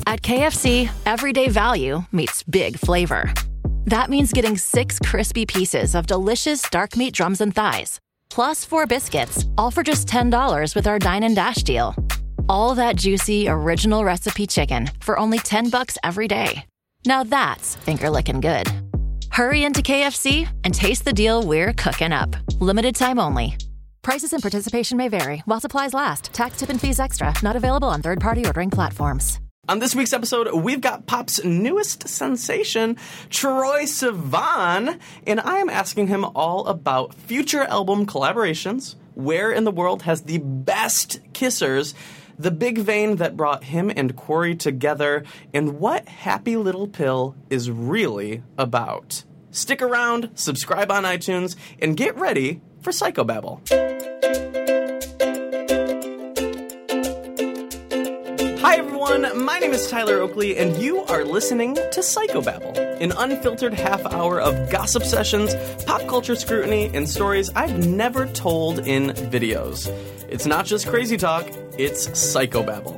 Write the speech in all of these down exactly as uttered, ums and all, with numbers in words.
At K F C, everyday value meets big flavor. That means getting six crispy pieces of delicious dark meat drums and thighs, plus four biscuits, all for just ten dollars with our Dine and Dash deal. All that juicy, original recipe chicken for only ten bucks every day. Now that's finger-licking good. Hurry into K F C and taste the deal we're cooking up. Limited time only. Prices and participation may vary while supplies last. Tax, tip, and fees extra. Not available on third-party ordering platforms. On this week's episode, we've got pop's newest sensation, Troye Sivan, and I am asking him all about future album collaborations, where in the world has the best kissers, the big vein that brought him and Corey together, and what Happy Little Pill is really about. Stick around, subscribe on iTunes, and get ready for Psychobabble. Hi everyone, my name is Tyler Oakley, and you are listening to Psychobabble, an unfiltered half hour of gossip sessions, pop culture scrutiny, and stories I've never told in videos. It's not just crazy talk, it's Psychobabble.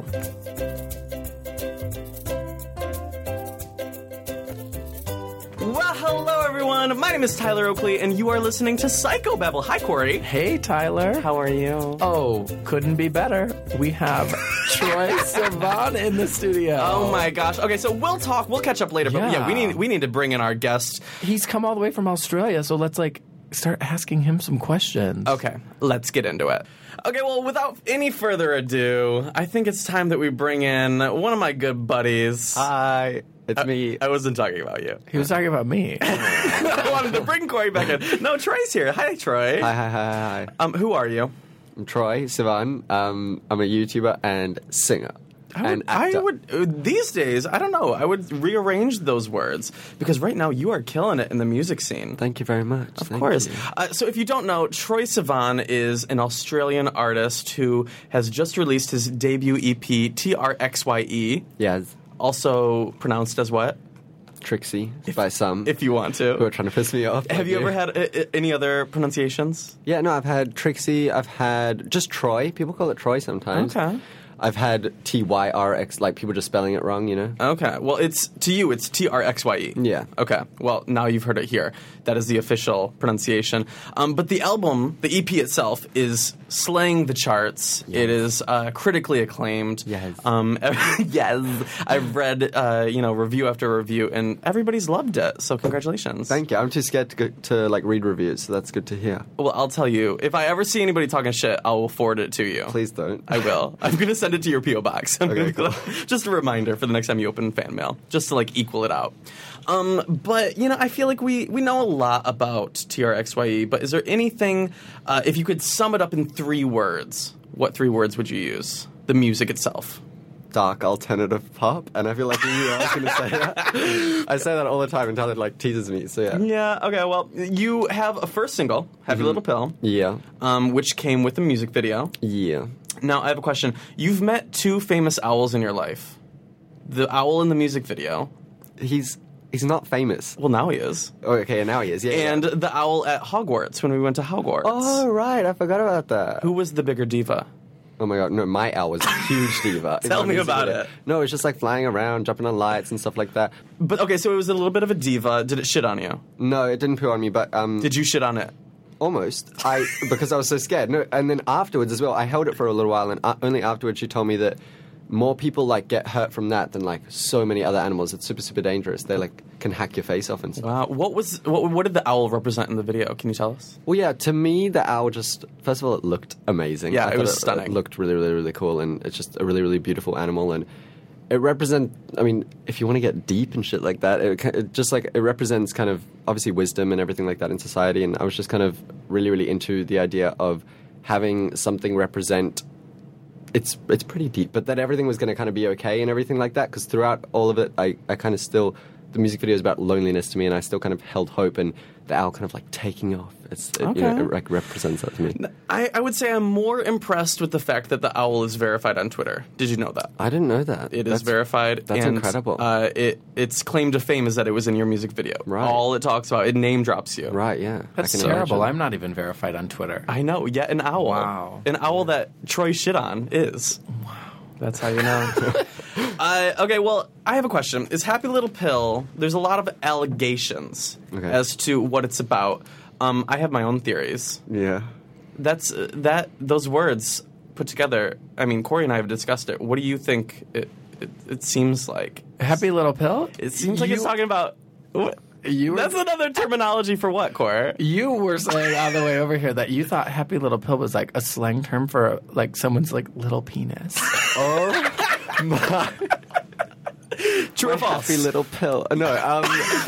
Well, hello everyone, my name is Tyler Oakley, and you are listening to Psychobabble. Hi Corey. Hey Tyler. How are you? Oh, couldn't be better. We have Troye Sivan in the studio. Oh my gosh. Okay, so we'll talk, we'll catch up later, but Yeah. yeah, we need we need to bring in our guest. He's come all the way from Australia, so let's like start asking him some questions. Okay, let's get into it. Okay, well, without any further ado, I think it's time that we bring in one of my good buddies. Hi, it's me. I wasn't talking about you. He was talking about me. I wanted to bring Corey back in. No, Troy's here. Hi, Troy. Hi, hi, hi, hi. Um, who are you? I'm Troye Sivan. Um, I'm a YouTuber and singer. I would, and I actor. would uh, these days, I don't know, I would rearrange those words because right now you are killing it in the music scene. Thank you very much. Of Thank course. you. Uh, so if you don't know, Troye Sivan is an Australian artist who has just released his debut E P, T R X Y E, Yes, also pronounced as what? Trixie by some If you want who are to. trying to piss me off. Have like you ever had uh, uh, any other pronunciations? Yeah, no, I've had Trixie. I've had just Troy. People call it Troy sometimes. Okay. I've had T Y R X, like people just spelling it wrong, you know? Okay. Well, it's to you, it's T R X Y E. Yeah. Okay. Well, now you've heard it here. That is the official pronunciation. Um, but the album, the E P itself, is slaying the charts. Yes. It is uh, critically acclaimed. Yes. Um, yes. I've read, uh, you know, review after review, and everybody's loved it. So congratulations. Thank you. I'm too scared to go, to like read reviews, so that's good to hear. Well, I'll tell you, if I ever see anybody talking shit, I will forward it to you. Please don't. I will. I'm going to send it to your P O box. I'm Okay, gonna, cool. Just a reminder for the next time you open fan mail, just to like equal it out. Um, but you know, I feel like we we know a lot about T R X Y E. But is there anything, uh, if you could sum it up in three words, what three words would you use? The music itself. Dark alternative pop, and I feel like you are going to say that. I say that all the time until it like teases me. So yeah. Yeah. Okay. Well, you have a first single, "Happy Little Pill," Yeah. um, which came with a music video. Yeah. Now, I have a question. You've met two famous owls in your life. The owl in the music video. He's he's not famous. Well, now he is. Oh, okay, and now he is. Yeah. And yeah. the owl at Hogwarts when we went to Hogwarts. Oh right, I forgot about that. Who was the bigger diva? Oh my god, no, my owl was a huge diva. in Tell my me music about video. it. No, it's just like flying around, jumping on lights and stuff like that. But okay, so it was a little bit of a diva. Did it shit on you? No, it didn't poo on me, but um, Did you shit on it? almost. I because I was so scared. No, and then afterwards as well, I held it for a little while, and uh, only afterwards she told me that more people like get hurt from that than like so many other animals. It's super super dangerous. They like can hack your face off and stuff. Wow. What was what, what did the owl represent in the video? Can you tell us? Well, yeah, to me, the owl just, first of all, it looked amazing. Yeah, I it thought was stunning. It looked really, really, really cool, and it's just a really, really beautiful animal, and it represents, I mean, if you want to get deep and shit like that, it, it just like, it represents kind of, obviously, wisdom and everything like that in society, and I was just kind of really, really into the idea of having something represent, it's it's pretty deep, but that everything was going to kind of be okay and everything like that, because throughout all of it, I, I kind of still, the music video is about loneliness to me, and I still kind of held hope, and the owl kind of like taking off. It's it, you know, Okay. it like represents that to me. I, I would say I'm more impressed with the fact that the owl is verified on Twitter. Did you know that? I didn't know that. It is That's- verified. that's and, incredible. Uh, it its claim to fame is that it was in your music video. Right. All it talks about, it name drops you. Right, yeah. That's I can Terrible. imagine. I'm not even verified on Twitter. I know. Yet an owl. Wow. An owl that Troy shit on is. That's how you know. uh, okay, well, I have a question. Is Happy Little Pill, there's a lot of allegations Okay. as to what it's about. Um, I have my own theories. Yeah. That's uh, that those words put together. I mean, Corey and I have discussed it. What do you think it, it, it seems like? Happy Little Pill? It seems like You- it's talking about... What? You were, That's another terminology for what, Corey? you were saying on the way over here that you thought Happy Little Pill was like a slang term for like someone's like little penis. Oh my. True or false? Happy Little Pill. No, um,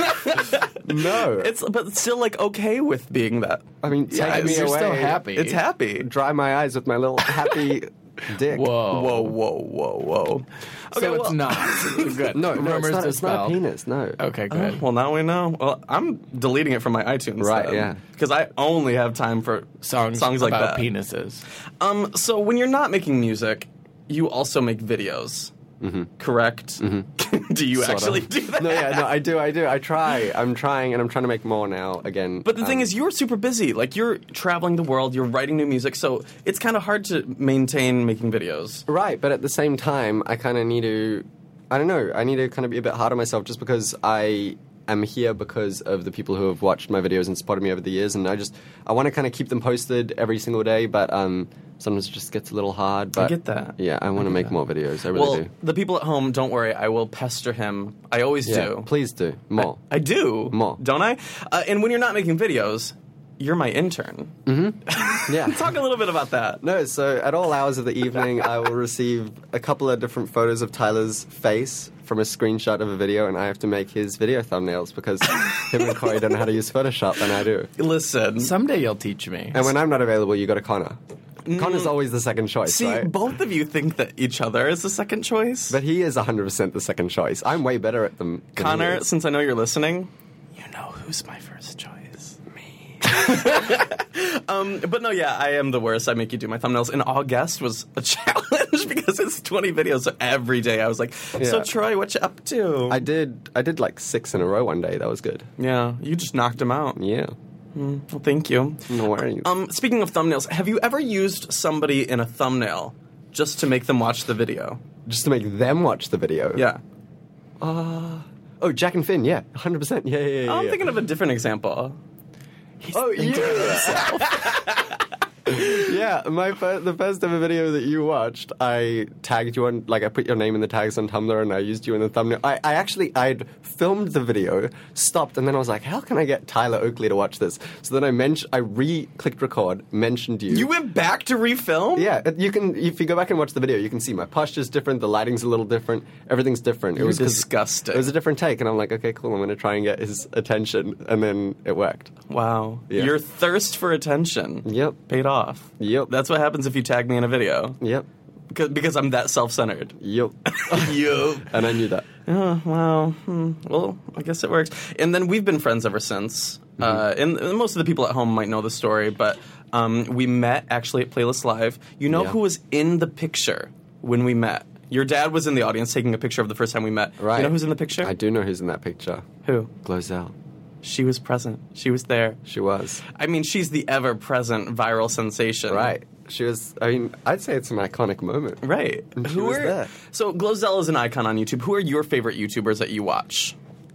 no. It's but it's still like okay with being that. I mean, take Yeah, me you're away. still happy. It's happy. Dry my eyes with my little happy dick. Whoa. Whoa, whoa, whoa, whoa. Okay, so well, it's not. Good. No, no, Rumors it's not, it's not a dispelled. penis. No. Okay, good. Well, now we know. Well, I'm deleting it from my iTunes. Right, then, yeah. Because I only have time for songs songs like about that. penises. Um, so when you're not making music, you also make videos. Mm-hmm. Correct? Mm-hmm. Do you Sort actually of. do that? No, yeah, no, I do, I do. I try. I'm trying, and I'm trying to make more now again. But the thing Um, is, you're super busy. Like, you're traveling the world, you're writing new music, so it's kind of hard to maintain making videos. Right, but at the same time, I kind of need to, I don't know, I need to kind of be a bit hard on myself just because I am here because of the people who have watched my videos and supported me over the years, and I just, I want to kind of keep them posted every single day, but um, sometimes it just gets a little hard. But get that. Yeah, I want to make that. more videos, I really Well, do. the people at home, don't worry, I will pester him. I always Yeah, do. please do, more. I do. More. Don't I? Uh, and when you're not making videos, you're my intern. Yeah. Talk a little bit about that. No, so at all hours of the evening, I will receive a couple of different photos of Tyler's face from a screenshot of a video, and I have to make his video thumbnails because him and Corey don't know how to use Photoshop, and I do. Listen. Someday you'll teach me. And when I'm not available, you go to Connor. Connor's always the second choice, See, right? both of you think that each other is the second choice. But he is one hundred percent the second choice. I'm way better at them. than he Connor, is. since I know you're listening, you know who's my first choice. Me. um, but no, yeah, I am the worst. I make you do my thumbnails. And August was a challenge because it's twenty videos. So every day I was like, so Yeah. Troy, what you up to? I did I did like six in a row one day. That was good. yeah, you just knocked him out. Yeah. Well, thank you. No worries. Um, speaking of thumbnails, have you ever used somebody in a thumbnail just to make them watch the video? Just to make them watch the video. Yeah. Oh, Jack and Finn, yeah. one hundred percent. Yeah, yeah, yeah. I'm yeah. thinking of a different example. Oh, yeah. Yeah, my fir- the first ever video that you watched, I tagged you on, like I put your name in the tags on Tumblr and I used you in the thumbnail. I, I actually, I'd filmed the video, stopped, and then I was like, how can I get Tyler Oakley to watch this? So then I mentioned, I re-clicked record, mentioned you. You went back to refilm? Yeah, you can, if you go back and watch the video, you can see my posture's different, the lighting's a little different, everything's different. It You're was 'cause disgusting. It was a different take, and I'm like, okay, cool, I'm going to try and get his attention, and then it worked. Wow. Yeah. Your thirst for attention Yep. paid off. Yep. That's what happens if you tag me in a video. Yep. Because, because I'm that self-centered. Yep. Yup. And I knew that. Oh, wow. Hmm. Well, I guess it works. And then we've been friends ever since. Mm-hmm. Uh, and, and most of the people at home might know the story, but um, we met actually at Playlist Live. You know Yeah. who was in the picture when we met? Your dad was in the audience taking a picture of the first time we met. Right. You know who's in the picture? I do know who's in that picture. Who? Glozell. She was present. She was there. She was. I mean, she's the ever-present viral sensation. Right. She was, I mean, I'd say it's an iconic moment. Right. And she Who was are, there. So Glozell is an icon on YouTube. Who are your favorite YouTubers that you watch?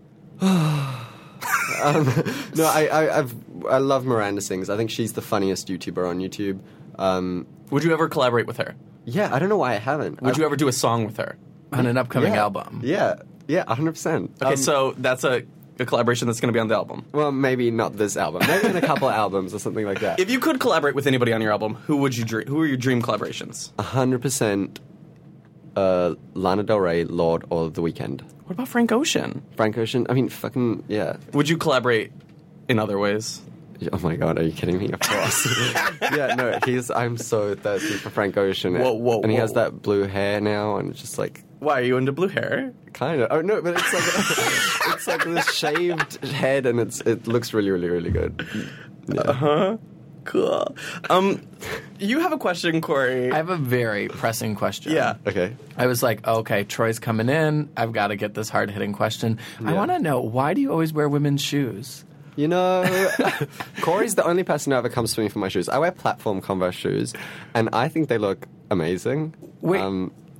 No, I, I, I've, I love Miranda Sings. I think she's the funniest YouTuber on YouTube. Um, Would you ever collaborate with her? yeah, I don't know why I haven't. Would I've- you ever do a song with her? on an upcoming yeah, album. Yeah, yeah, one hundred percent. Okay, Um, so that's a, a collaboration that's going to be on the album. Well, maybe not this album. Maybe in a couple albums or something like that. If you could collaborate with anybody on your album, who would you dream? Who are your dream collaborations? one hundred percent uh, Lana Del Rey, Lord, or The Weeknd. What about Frank Ocean? Frank Ocean, I mean, fucking, yeah. Would you collaborate in other ways? Oh my god, are you kidding me? Of course. Yeah, no, he's, I'm so thirsty for Frank Ocean. Whoa, whoa, And he whoa. has that blue hair now, and it's just like, Why, are you into blue hair? kind of. Oh no, but it's like, it's like this shaved head, and it's it looks really, really, really good. Yeah. Uh-huh. Cool. Um, you have a question, Corey. I have a very pressing question. Yeah. Okay. I was like, okay, Troy's coming in. I've got to get this hard-hitting question. I Yeah. want to know, why do you always wear women's shoes? You know, Corey's the only person who ever comes to me for my shoes. I wear platform Converse shoes, and I think they look amazing. Wait, Um,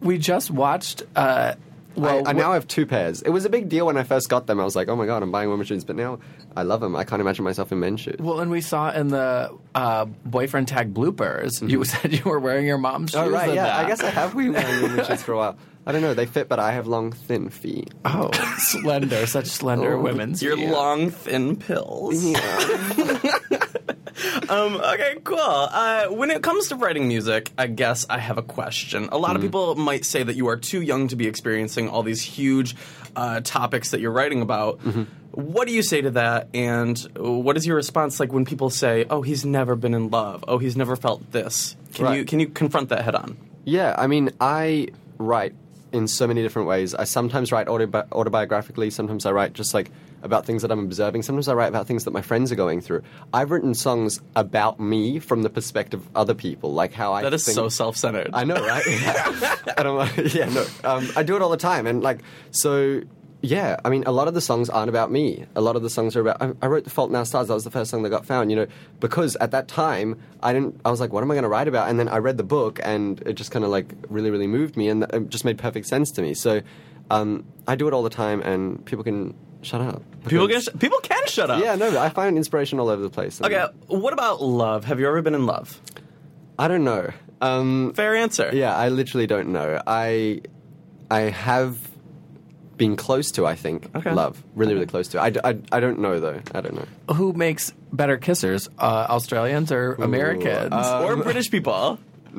we just watched. Uh, well, I, I now have two pairs. It was a big deal when I first got them. I was like, oh my god, I'm buying women's shoes. But now I love them. I can't imagine myself in men's shoes. Well, and we saw in the uh, boyfriend tag bloopers, mm-hmm. you said you were wearing your mom's shoes. Oh, right, in yeah. that. I guess I have been wearing women's shoes for a while. I don't know. They fit, but I have long, thin feet. Oh, slender. Such slender Oh, women's Your feet. long, thin pills. Yeah. Um, okay, cool. Uh, when it comes to writing music, I guess I have a question. A lot Mm-hmm. of people might say that you are too young to be experiencing all these huge uh, topics that you're writing about. Mm-hmm. What do you say to that? And what is your response like when people say, "Oh, he's never been in love. Oh, he's never felt this"? Can Right. you can you confront that head on? Yeah, I mean, I write in so many different ways. I sometimes write autobi- autobiographically. Sometimes I write just like about things that I'm observing. Sometimes I write about things that my friends are going through. I've written songs about me from the perspective of other people, like how I That is think- so self-centered. I know, right? I don't like, yeah, no. Um, I do it all the time. And like, so, yeah, I mean, a lot of the songs aren't about me. A lot of the songs are about, I, I wrote The Fault in Our Stars. That was the first song that got found, you know, because at that time, I didn't, I was like, what am I going to write about? And then I read the book and it just kind of like really, really moved me and it just made perfect sense to me. So um, I do it all the time and people can shut up. People can because- sh- people can shut up. Yeah, no, I find inspiration all over the place. And Okay, what about love? Have you ever been in love? I don't know. Um, Fair answer. Yeah, I literally don't know. I I have been close to, I think, Okay. love. Really, really close to. I, d- I, I don't know, though. I don't know. Who makes better kissers, uh, Australians or Americans? Or British people.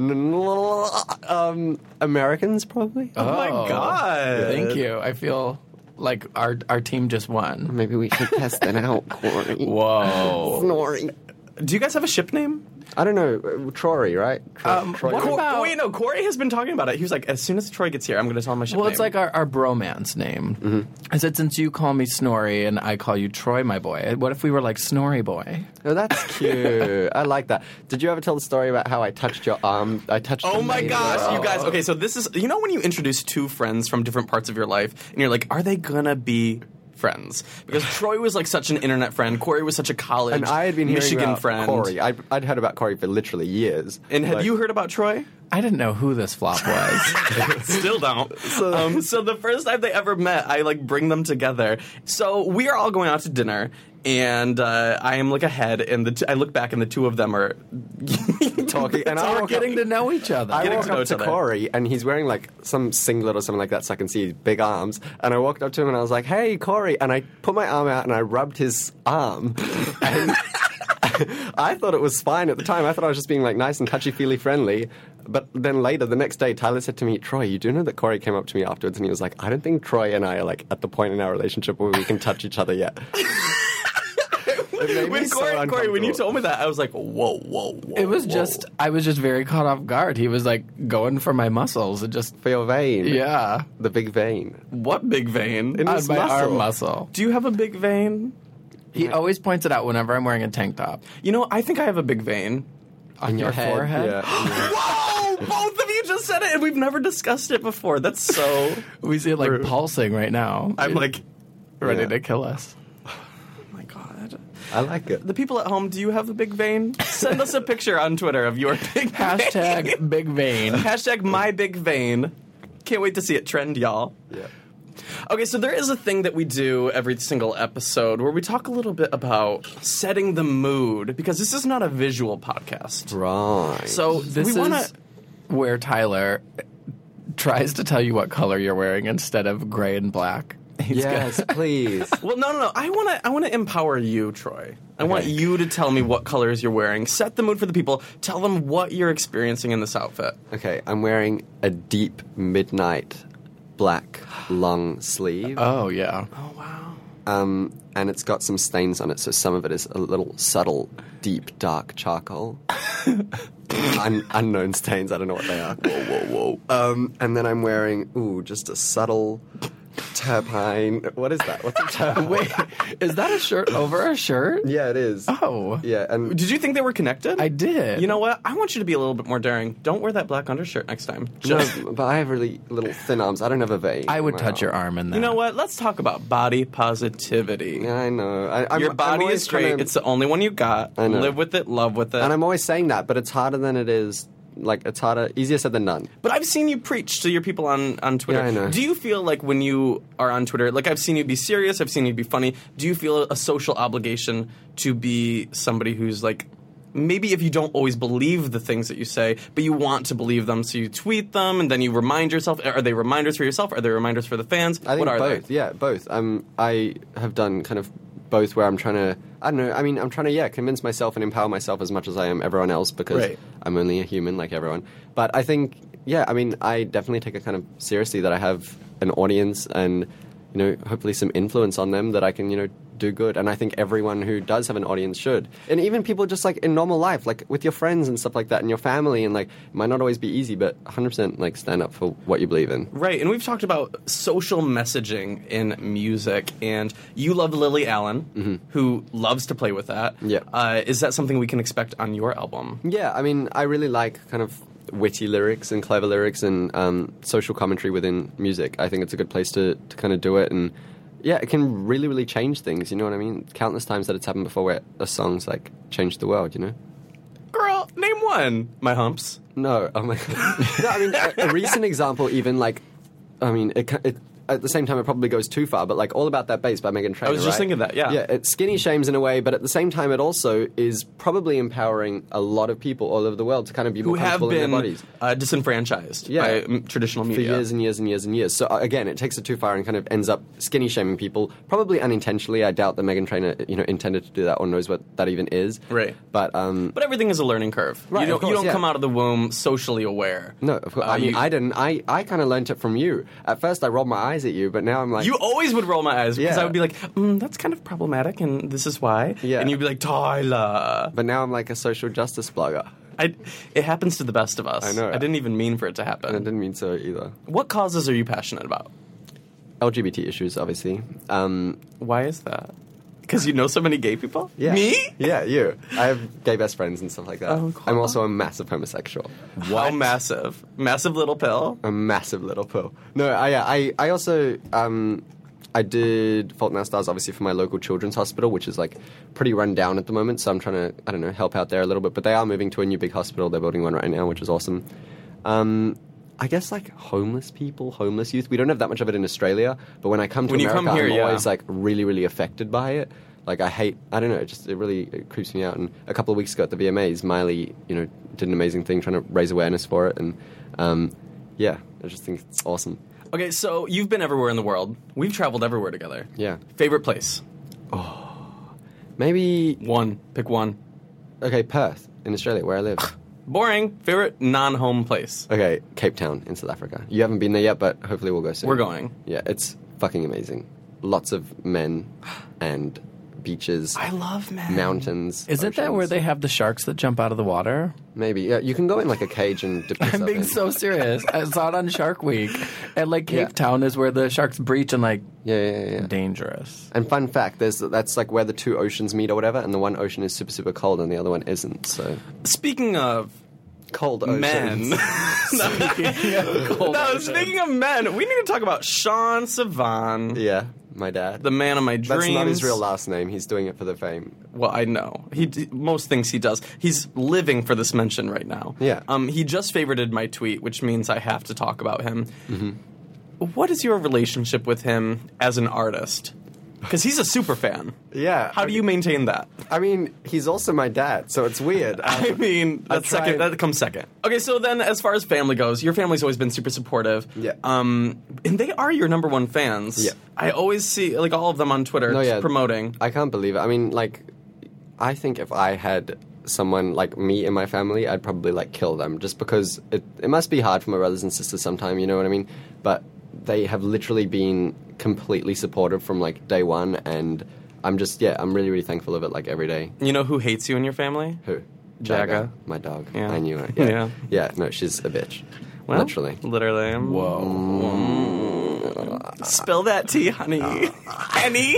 um, Americans, probably? Oh, my God. Thank you. I feel like our our team just won. Maybe we should test that out, Corey. Whoa. Snoring. Do you guys have a ship name? I don't know. uh, Trory, right? Tro- Um, Troy. what Cor- about- wait, no, Corey has been talking about it. He was like, as soon as Troy gets here, I'm going to tell him my ship Well, name. it's like our, our bromance name. Mm-hmm. I said, since you call me Snorri and I call you Troy, my boy, what if we were like Snorri boy? Oh, that's cute. I like that. Did you ever tell the story about how I touched your arm? I touched. Oh the my maid gosh, girl. you guys. Okay, so this is, you know when you introduce two friends from different parts of your life and you're like, are they going to be friends? Because Troy was like such an internet friend. Corey was such a college And I had been hearing Michigan about friend. Corey. I'd, I'd heard about Corey for literally years. And had Like- you heard about Troy? I didn't know who this flop was. Still don't. So, um, so the first time they ever met, I like bring them together. So we are all going out to dinner, and uh, I am like ahead, and the t- I look back, and the two of them are talking, and I We're walk getting up, to know each other. I getting walk to know up each to other. Corey, and he's wearing like some singlet or something like that, so I can see his big arms. And I walked up to him, and I was like, "Hey, Corey!" And I put my arm out, and I rubbed his arm. And I thought it was fine at the time. I thought I was just being like nice and touchy-feely friendly. But then later, the next day, Tyler said to me, "Troy, you do know that Corey came up to me afterwards, and he was like, I don't think Troy and I are like at the point in our relationship where we can touch each other yet." It made me when so Corey, Corey, when you uncomfortable. told me that, I was like, whoa, whoa, whoa. It was whoa. just, I was just very caught off guard. He was like going for my muscles and just, For your vein. yeah, The big vein. What big vein? In on his my muscle. arm muscle. Do you have a big vein? He always points it out whenever I'm wearing a tank top. You know, I think I have a big vein. On your, head, forehead? Yeah. Whoa! Both of you just said it, and we've never discussed it before. That's so. We see it like Rude. pulsing right now. I'm like, ready Yeah. to kill us. oh my God. I like it. The people at home, do you have a big vein? Send us a picture on Twitter of your big vein. Hashtag big vein. Hashtag my big vein. Can't wait to see it trend, y'all. Yeah. Okay, so there is a thing that we do every single episode where we talk a little bit about setting the mood, because this is not a visual podcast. Right. So This we is want to. where Tyler tries to tell you what color you're wearing instead of gray and black. He's yes, gonna- please. Well, no, no, no. I want to. I want to empower you, Troy. I want Okay. you to tell me what colors you're wearing. Set the mood for the people. Tell them what you're experiencing in this outfit. Okay, I'm wearing a deep midnight black long sleeve. Oh, yeah. Oh wow. Um, and it's got some stains on it, so some of it is a little subtle, deep, dark charcoal. Un- unknown stains, I don't know what they are. Whoa, whoa, whoa. Um, and then I'm wearing, ooh, just a subtle turpine. What is that? What's a turpine? Wait, is that a shirt over a shirt? Yeah, it is. Oh. Yeah, and Did you think they were connected? I did. You know what? I want you to be a little bit more daring. Don't wear that black undershirt next time. no, Just, but I have really little thin arms. I don't have a vein. I would in my touch your arm in that. you know what? Let's talk about body positivity. Yeah, I know. I, I'm, Your I'm body always is great. trying to- It's the only one you got. I know. Live with it. Love with it. And I'm always saying that, but it's harder than it is like it's harder, easier said than done. But I've seen you preach to your people on, on Twitter. Yeah, I know. Do you feel like when you are on Twitter, like I've seen you be serious, I've seen you be funny, do you feel a social obligation to be somebody who's like, maybe if you don't always believe the things that you say, but you want to believe them, so you tweet them and then you remind yourself? Are they reminders for yourself? Are they reminders for the fans? I think what are both. they? Yeah, both. Um, I have done kind of both where I'm trying to, I don't know, I mean, I'm trying to, yeah, convince myself and empower myself as much as I am everyone else because Right. I'm only a human like everyone. But I think, yeah, I mean, I definitely take it kind of seriously that I have an audience and, you know, hopefully some influence on them that I can, you know, do good. And I think everyone who does have an audience should. And even people just like in normal life, like with your friends and stuff like that and your family, and like it might not always be easy, but one hundred percent like stand up for what you believe in. Right, and we've talked about social messaging in music, and you love Lily Allen, Mm-hmm. who loves to play with that. Yeah. Uh, is that something we can expect on your album? Yeah, I mean, I really like kind of witty lyrics and clever lyrics and um, social commentary within music. I think it's a good place to, to kind of do it, and yeah, it can really, really change things, you know what I mean? Countless times that it's happened before where a song's like changed the world, you know? Girl, name one. My humps. No, oh my god. No, I mean, a, a recent example even, like, I mean, it, it at the same time, it probably goes too far, but like All About That Bass by Meghan Trainor. I was just right? thinking that, yeah. Yeah, it skinny shames in a way, but at the same time, it also is probably empowering a lot of people all over the world to kind of be Who more have comfortable in been their bodies. uh, disenfranchised Yeah. by mm, traditional For media. years and years and years and years. So uh, again, it takes it too far and kind of ends up skinny shaming people, probably unintentionally. I doubt that Meghan Trainor, you know, intended to do that or knows what that even is. Right. But um, But everything is a learning curve. Right, you don't, of course, you don't yeah. come out of the womb socially aware. no, of course. Uh, I mean, you- I didn't. I, I kind of learned it from you. At first, I rolled my eyes at you, but now I'm like, You always would roll my eyes because Yeah. I would be like, mm, that's kind of problematic, and this is why. Yeah. And you'd be like, Tyler. but now I'm like a social justice blogger. I, it happens to the best of us. I know. I didn't even mean for it to And I happen. didn't mean so either. What causes are you passionate about? L G B T issues, obviously. Um, Why is that? Because you know so many gay people? yeah. Me? Yeah, you. I have gay best friends and stuff like that. Oh, cool. I'm also a massive homosexual. How massive? Massive little pill? A massive little pill. No, I, yeah, I, I also, um, I did Fault in Our Stars, obviously, for my local children's hospital, which is, like, pretty run down at the moment, so I'm trying to, I don't know, help out there a little bit. But they are moving to a new big hospital. They're building one right now, which is awesome. Um, I guess, like, homeless people, homeless youth. We don't have that much of it in Australia, but when I come to When you America, come here, I'm yeah. always, like, really, really affected by it. Like, I hate, I don't know, it just, it really it creeps me out. And a couple of weeks ago at the V M As, Miley, you know, did an amazing thing trying to raise awareness for it. And, um, yeah, I just think it's awesome. Okay, so you've been everywhere in the world. We've traveled everywhere together. Yeah. Favorite place? Maybe, One. Pick one. okay, Perth in Australia, where I live. Boring. Favorite non-home place? Okay, Cape Town in South Africa. You haven't been there yet, but hopefully we'll go soon. We're going. Yeah, it's fucking amazing. Lots of men and beaches, I love man. mountains. Isn't that oceans. where they have the sharks that jump out of the water? Maybe. Yeah, you can go in like a cage and dip yourself I'm being in. so serious. I saw it on Shark Week. And like Cape Yeah. Town is where the sharks breach and like Yeah, yeah, yeah. yeah. dangerous. And fun fact, there's that's like where the two oceans meet or whatever, and the one ocean is super, super cold and the other one isn't. So Speaking of cold oceans. men. no, speaking of men, we need to talk about Sean Sivan, Yeah, my dad. the man of my dreams. That's not his real last name. He's doing it for the fame. Well, I know. He d- most things he does. He's living for this mention right now. Yeah. Um. He just favorited my tweet, which means I have to talk about him. Mm-hmm. What is your relationship with him as an artist? Because he's a super fan. Yeah. How do you maintain that? I mean, he's also my dad, so it's weird. I mean, I that's second. tried- That comes second. Okay, so then, as far as family goes, your family's always been super supportive. Yeah. Um, and they are your number one fans. Yeah. I always see like all of them on Twitter No, yeah. promoting. I can't believe it. I mean, like, I think if I had someone like me in my family, I'd probably like kill them just because it it must be hard for my brothers and sisters sometime, you know what I mean? But they have literally been completely supportive from like day one, and I'm just yeah, I'm really really thankful of it like every day. You know who hates you in your family? Who? Jagga. my dog. Yeah. I knew it. Yeah. Yeah. yeah, no, she's a bitch. Well, Literally. Literally. Whoa. Spill that tea, honey. Honey.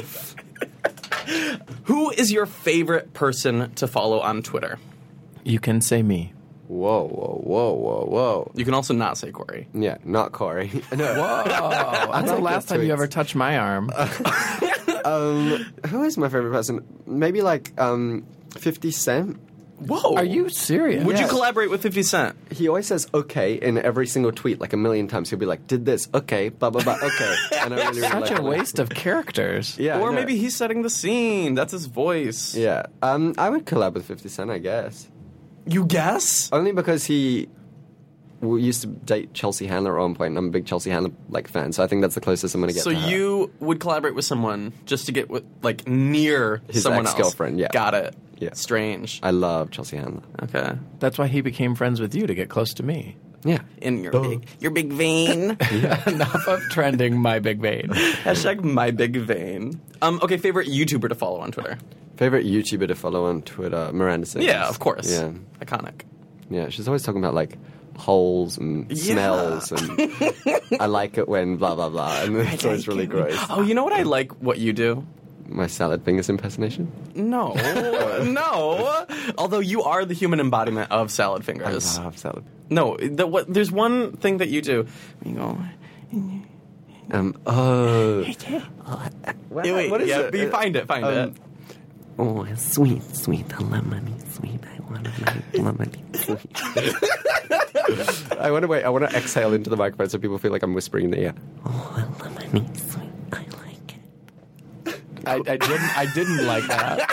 Who is your favorite person to follow on Twitter? You can say me. Whoa, whoa, whoa, whoa, whoa. You can also not say Corey. Yeah, not Corey. No. Whoa. That's the like last the time you tweets. ever touched my arm. Um, who is my favorite person? Maybe like um, fifty Cent. Whoa. Are you serious? Would you Yes. collaborate with fifty Cent? He always says "okay" in every single tweet, like a million times. He'll be like, "Did this? Okay, blah blah blah. Okay." And I really, really Such like a it. waste of characters. Yeah, Or I know. maybe he's setting the scene. That's his voice. Yeah, um, I would collab with fifty Cent, I guess. You guess? Only because he we used to date Chelsea Handler at one point, and I'm a big Chelsea Handler like fan, so I think that's the closest I'm going to get So to her. you would collaborate with someone just to get with, like near His someone else. ex-girlfriend, yeah. Got it. Yeah. Strange. I love Chelsea Handler. Okay. That's why he became friends with you to get close to me. Yeah. In your big, your big vein. Enough of trending my big vein. Hashtag my big vein. Um. Okay. Favorite YouTuber to follow on Twitter? Favorite YouTuber to follow on Twitter, Miranda Sings. Yeah, of course. Yeah. Iconic. Yeah, she's always talking about like holes and Yeah. smells and I like it when blah blah blah, and it's always really gross. Oh, you know what I like? What you do? My salad fingers impersonation. No, no. Although you are the human embodiment of salad I fingers. love salad. No, the, what, there's one thing that you do. You go. Um. Oh. What, Hey, wait, what is yeah, it? be- find it, find Um, it. Oh, sweet, sweet, lemony, sweet. I want to lemony, sweet. I want to wait. I want to exhale into the microphone so people feel like I'm whispering in the ear. Oh, lemony, sweet. I like it. I, I didn't. I didn't like that.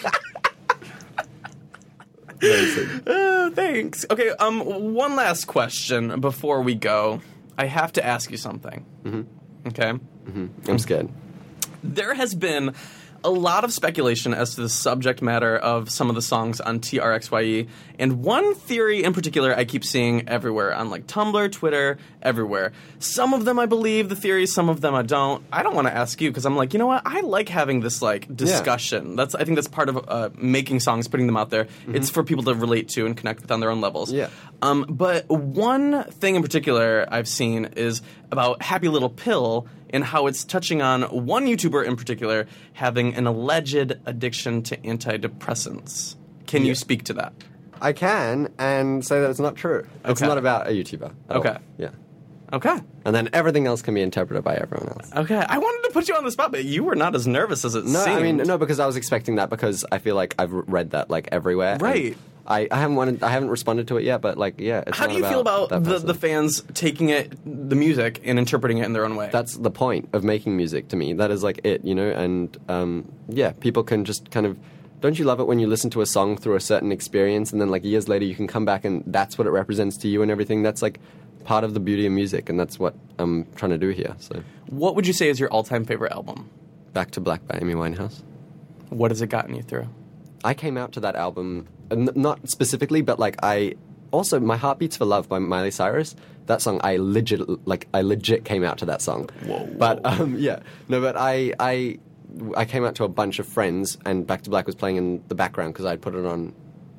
Amazing. Uh, thanks. Okay. Um. One last question before we go. I have to ask you something. Mm-hmm. Okay. I'm scared. There has been a lot of speculation as to the subject matter of some of the songs on T R X Y E, and one theory in particular I keep seeing everywhere on like Tumblr, Twitter, everywhere. Some of them I believe the theories, some of them I don't. I don't want to ask you because I'm like, you know what? I like having this like discussion. That's I think that's part of uh, making songs, putting them out there. It's for people to relate to and connect with on their own levels. Yeah. Um, but one thing in particular I've seen is about Happy Little Pill and how it's touching on one YouTuber in particular having an alleged addiction to antidepressants. Can you speak to that? I can and say that it's not true. It's Okay. not about a YouTuber. at all. Okay. Yeah. Okay. And then everything else can be interpreted by everyone else. Okay. I wanted to put you on the spot, but you were not as nervous as it No, seemed. I mean no, because I was expecting that because I feel like I've read that like everywhere. and Right. I, I haven't wanted, I haven't responded to it yet, but like yeah. It's How not do you feel about that the, person. the fans taking it, the music, and interpreting it in their own way? That's the point of making music to me. That is like it, you know. And um, yeah, people can just kind of. Don't you love it when you listen to a song through a certain experience, and then like years later you can come back and that's what it represents to you and everything. That's like part of the beauty of music, and that's what I'm trying to do here. So, What would you say is your all-time favorite album? Back to Black by Amy Winehouse. What has it gotten you through? I came out to that album, n- not specifically, but like I also my Heart Beats for Love by Miley Cyrus. That song, I legit like I legit came out to that song. Whoa, whoa. But um, yeah, no, but I I I came out to a bunch of friends, and Back to Black was playing in the background because I'd put it on.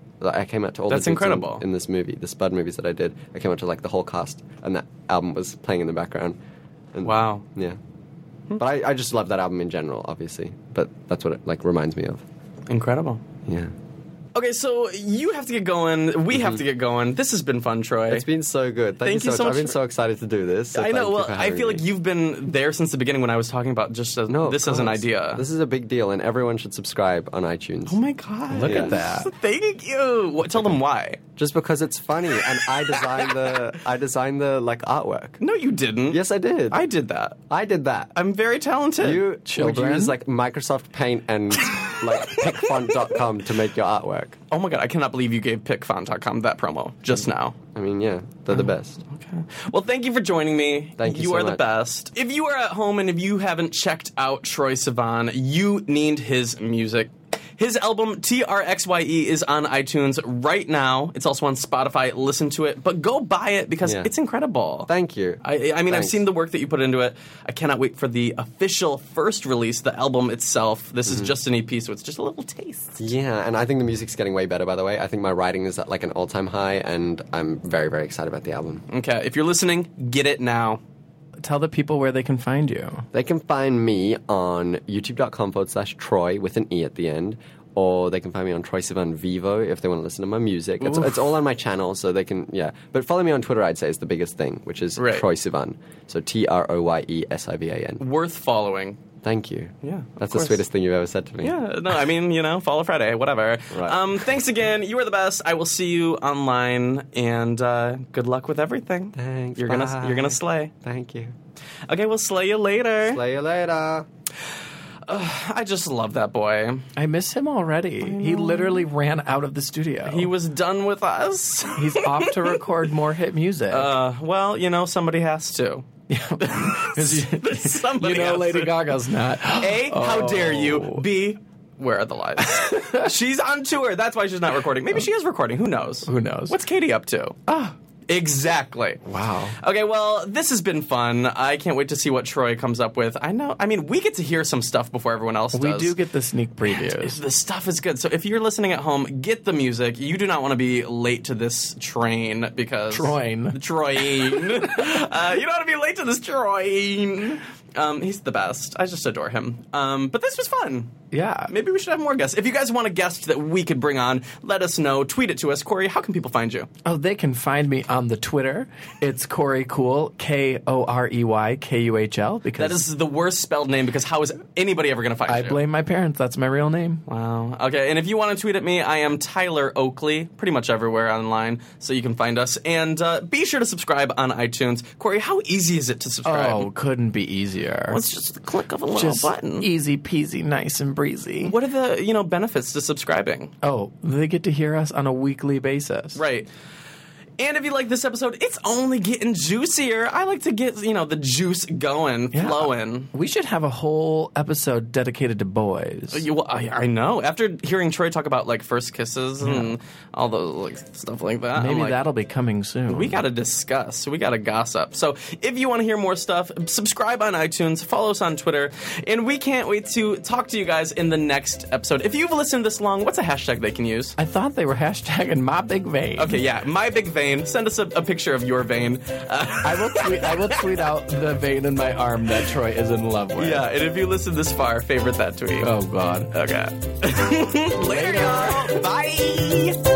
I came out to all That's the dudes in- incredible. in this movie, the Spud movies that I did. I came out to like the whole cast, and that album was playing in the background. And, Wow. Yeah. But I, I just love that album in general, obviously. But that's what it like reminds me of. Incredible. Yeah. Okay, so you have to get going. We have to get going. This has been fun, Troy. It's been so good. Thank, Thank you you so so much. much I've been for- so excited to do this. so I know. thank you Well, for I having feel me. like you've been there since the beginning when I was talking about just as, No, of this as an course. idea. This is a big deal, and everyone should subscribe on iTunes. oh my god! Look Yeah. at that. Thank you. What, tell them why. Just because it's funny, and I designed the I designed the like artwork. No, you didn't. Yes, I did. I did that. I did that. I'm very talented. You would Children? you use like Microsoft Paint and like pick font dot com to make your artwork. Oh my god! I cannot believe you gave pick font dot com that promo just now. I mean, yeah, they're the best. Okay. Well, thank you for joining me. Thank you You so are the much. best. If you are at home and if you haven't checked out Troye Sivan, you need his music. His album T R X Y E is on iTunes right now. It's also on Spotify. Listen to it, but go buy it because Yeah. it's incredible. Thank you. I, I mean, I've Thanks. seen the work that you put into it. I cannot wait for the official first release, the album itself. This Mm-hmm. is just an E P, so it's just a little taste. Yeah, and I think the music's getting way better, by the way. I think my writing is at like an all-time high, and I'm very, very excited about the album. Okay, if you're listening, get it now. Tell the people where they can find you. They can find me on youtube.com forward slash Troy with an E at the end, or they can find me on Troye Sivan Vivo if they want to listen to my music. It's, it's all on my channel, so they can, yeah. But follow me on Twitter, I'd say, is the biggest thing, which is Right. Troye Sivan. So T R O Y E S I V A N. Worth following. Thank you. Yeah, of That's the course. sweetest thing you've ever said to me. Yeah, no, I mean, you know, follow Friday, whatever. Right. Um, thanks again. You are the best. I will see you online, and uh, good luck with everything. Thanks, You're bye. gonna you're gonna slay. Thank you. Okay, we'll slay you later. Slay you later. I just love that boy. I miss him already. He literally ran out of the studio. He was done with us. He's off to record more hit music. Uh, well, you know, somebody has to. 'Cause you, Somebody you know has Lady to. Gaga's not. A, how dare you? Oh. B, where are the lies? She's on tour. That's why she's not recording. Maybe she is recording. Who knows? Who knows? What's Katie up to? Ah, exactly. Wow. Okay, well, this has been fun. I can't wait to see what Troy comes up with. I know. I mean, we get to hear some stuff before everyone else We does. do get the sneak previews. The stuff is good. So if you're listening at home, get the music. You do not want to be late to this train because Troin. Troin. uh, you don't want to be late to this train. Um, he's the best. I just adore him. Um, but this was fun. Yeah. Maybe we should have more guests. If you guys want a guest that we could bring on, let us know. Tweet it to us. Corey, how can people find you? Oh, they can find me on the Twitter. It's Corey Cool, K O R E Y K U H L. Because That is the worst spelled name because how is anybody ever going to find I you? blame my parents. That's my real name. Wow. Okay, and if you want to tweet at me, I am Tyler Oakley, pretty much everywhere online, so you can find us. And uh, be sure to subscribe on iTunes. Corey, how easy is it to subscribe? Oh, couldn't be easier. Well, it's just the click of a little Just button. easy peasy, nice and breezy. What are the, you know, benefits to subscribing? Oh, they get to hear us on a weekly basis. Right. And if you like this episode, it's only getting juicier. I like to get, you know, the juice going, Yeah. flowing. We should have a whole episode dedicated to boys. You, well, I, I know. After hearing Troy talk about, like, first kisses and all those, like, stuff like that. Maybe I'm like, that'll be coming soon. we got to discuss. We got to gossip. So if you want to hear more stuff, subscribe on iTunes, follow us on Twitter, and we can't wait to talk to you guys in the next episode. If you've listened this long, what's a hashtag they can use? I thought they were hashtagging my big vein. Okay, yeah, my big vein. Send us a, a picture of your vein. Uh, I will tweet. I will tweet out the vein in my arm that Troy is in love with. yeah, and if you listen this far, favorite that tweet. Oh God. Okay. Later, y'all. Bye.